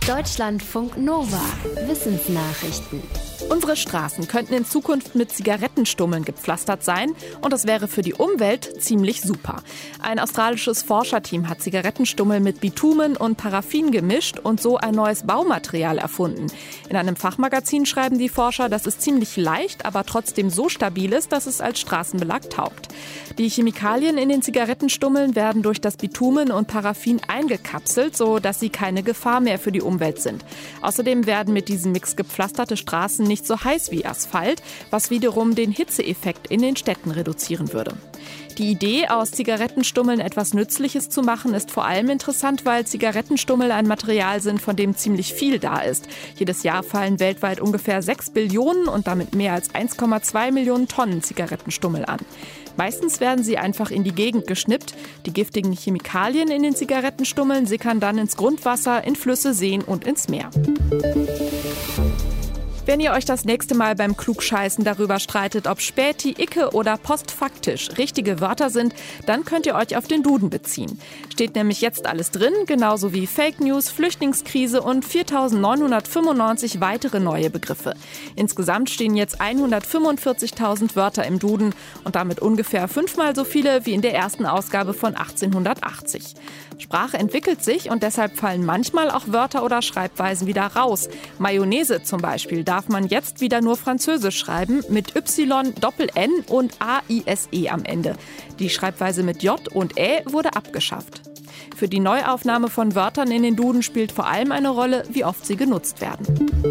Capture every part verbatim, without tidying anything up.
Deutschlandfunk Nova. Wissensnachrichten. Unsere Straßen könnten in Zukunft mit Zigarettenstummeln gepflastert sein und das wäre für die Umwelt ziemlich super. Ein australisches Forscherteam hat Zigarettenstummel mit Bitumen und Paraffin gemischt und so ein neues Baumaterial erfunden. In einem Fachmagazin schreiben die Forscher, dass es ziemlich leicht, aber trotzdem so stabil ist, dass es als Straßenbelag taugt. Die Chemikalien in den Zigarettenstummeln werden durch das Bitumen und Paraffin eingekapselt, so dass sie keine Gefahr mehr für die Umwelt sind. Außerdem werden mit diesem Mix gepflasterte Straßen nicht so heiß wie Asphalt, was wiederum den Hitzeeffekt in den Städten reduzieren würde. Die Idee, aus Zigarettenstummeln etwas Nützliches zu machen, ist vor allem interessant, weil Zigarettenstummel ein Material sind, von dem ziemlich viel da ist. Jedes Jahr fallen weltweit ungefähr sechs Billionen und damit mehr als eins Komma zwei Millionen Tonnen Zigarettenstummel an. Meistens werden sie einfach in die Gegend geschnippt. Die giftigen Chemikalien in den Zigarettenstummeln sickern dann ins Grundwasser, in Flüsse, Seen und ins Meer. Wenn ihr euch das nächste Mal beim Klugscheißen darüber streitet, ob Späti, Icke oder postfaktisch richtige Wörter sind, dann könnt ihr euch auf den Duden beziehen. Steht nämlich jetzt alles drin, genauso wie Fake News, Flüchtlingskrise und viertausendneunhundertfünfundneunzig weitere neue Begriffe. Insgesamt stehen jetzt hundertfünfundvierzigtausend Wörter im Duden und damit ungefähr fünfmal so viele wie in der ersten Ausgabe von achtzehnhundertachtzig. Sprache entwickelt sich und deshalb fallen manchmal auch Wörter oder Schreibweisen wieder raus. Mayonnaise zum Beispiel darf man jetzt wieder nur Französisch schreiben, mit Y, Doppel-N und A I S E am Ende. Die Schreibweise mit J und Ä wurde abgeschafft. Für die Neuaufnahme von Wörtern in den Duden spielt vor allem eine Rolle, wie oft sie genutzt werden.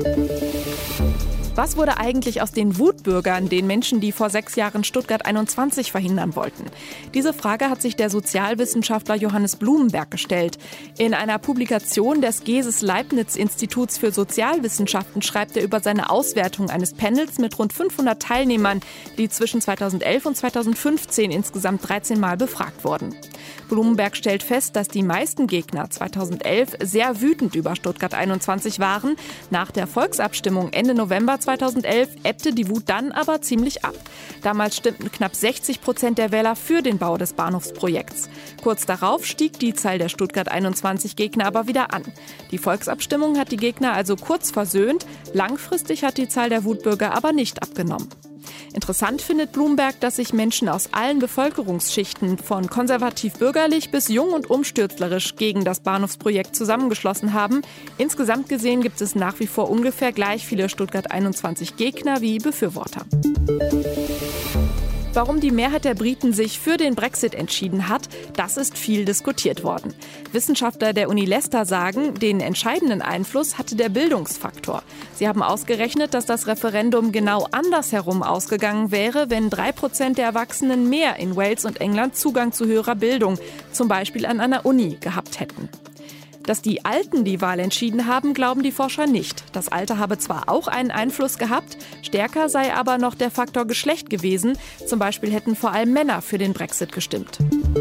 Was wurde eigentlich aus den Wutbürgern, den Menschen, die vor sechs Jahren Stuttgart einundzwanzig verhindern wollten? Diese Frage hat sich der Sozialwissenschaftler Johannes Blumenberg gestellt. In einer Publikation des Geses-Leibniz-Instituts für Sozialwissenschaften schreibt er über seine Auswertung eines Panels mit rund fünfhundert Teilnehmern, die zwischen zweitausendelf und zweitausendfünfzehn insgesamt dreizehn Mal befragt wurden. Blumenberg stellt fest, dass die meisten Gegner zweitausendelf sehr wütend über Stuttgart einundzwanzig waren. Nach der Volksabstimmung Ende November zweitausendelf ebbte die Wut dann aber ziemlich ab. Damals stimmten knapp sechzig Prozent der Wähler für den Bau des Bahnhofsprojekts. Kurz darauf stieg die Zahl der Stuttgart einundzwanzig Gegner aber wieder an. Die Volksabstimmung hat die Gegner also kurz versöhnt. Langfristig hat die Zahl der Wutbürger aber nicht abgenommen. Interessant findet Blumenberg, dass sich Menschen aus allen Bevölkerungsschichten, von konservativ-bürgerlich bis jung und umstürzlerisch, gegen das Bahnhofsprojekt zusammengeschlossen haben. Insgesamt gesehen gibt es nach wie vor ungefähr gleich viele Stuttgart einundzwanzig Gegner wie Befürworter. Warum die Mehrheit der Briten sich für den Brexit entschieden hat, das ist viel diskutiert worden. Wissenschaftler der Uni Leicester sagen, den entscheidenden Einfluss hatte der Bildungsfaktor. Sie haben ausgerechnet, dass das Referendum genau andersherum ausgegangen wäre, wenn drei Prozent der Erwachsenen mehr in Wales und England Zugang zu höherer Bildung, zum Beispiel an einer Uni, gehabt hätten. Dass die Alten die Wahl entschieden haben, glauben die Forscher nicht. Das Alter habe zwar auch einen Einfluss gehabt, stärker sei aber noch der Faktor Geschlecht gewesen. Zum Beispiel hätten vor allem Männer für den Brexit gestimmt.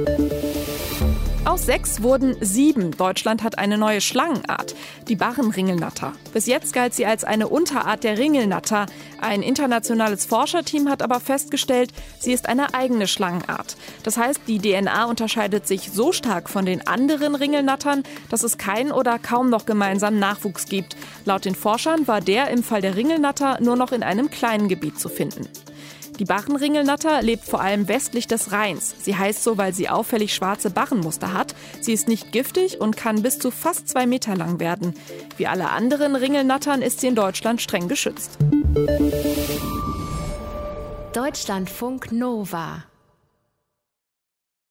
Aus sechs wurden sieben. Deutschland hat eine neue Schlangenart, die Barrenringelnatter. Bis jetzt galt sie als eine Unterart der Ringelnatter. Ein internationales Forscherteam hat aber festgestellt, sie ist eine eigene Schlangenart. Das heißt, die D N A unterscheidet sich so stark von den anderen Ringelnattern, dass es keinen oder kaum noch gemeinsamen Nachwuchs gibt. Laut den Forschern war der im Fall der Ringelnatter nur noch in einem kleinen Gebiet zu finden. Die Barrenringelnatter lebt vor allem westlich des Rheins. Sie heißt so, weil sie auffällig schwarze Barrenmuster hat. Sie ist nicht giftig und kann bis zu fast zwei Meter lang werden. Wie alle anderen Ringelnattern ist sie in Deutschland streng geschützt. Deutschlandfunk Nova.